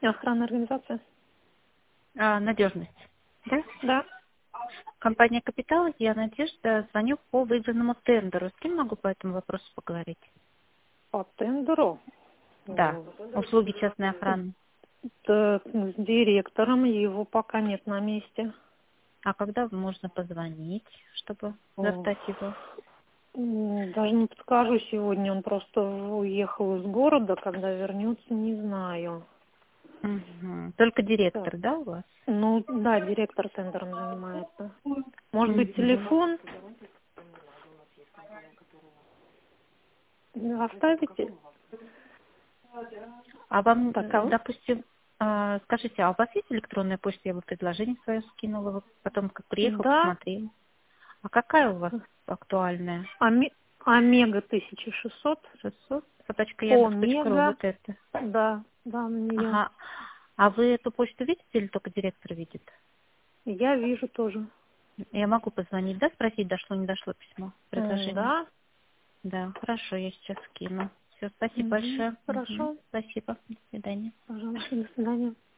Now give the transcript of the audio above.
Охранная организация? Надежность. Да? Да. Компания «Капитал», я Надежда, звоню по выигранному тендеру. С кем могу по этому вопросу поговорить? По тендеру? Да, услуги частной охраны. Так, с директором его пока нет на месте. А когда можно позвонить, чтобы Ох, застать его? даже не подскажу сегодня, он просто уехал из города, когда вернется, не знаю. Мгм. Только Так, директор, да, у вас? ну да, директор тендером занимается. Может быть, Мгм. телефон оставите? А вам, Так, а допустим, скажите, а у вас есть электронная почта? Я бы предложение свое скинула, вы потом как приехал, да, посмотрели. А какая у вас актуальная? Омега 1600, 600, собачка Яндекс.ру, Омега, вот это. да, на нее. Ага. А вы эту почту видите или только директор видит? Я вижу тоже. Я могу позвонить, да, спросить, дошло, не дошло письмо, предложение? Да, Да, хорошо, я сейчас скину. Все, спасибо большое. Мгм. хорошо, Спасибо. До свидания. пожалуйста, до свидания.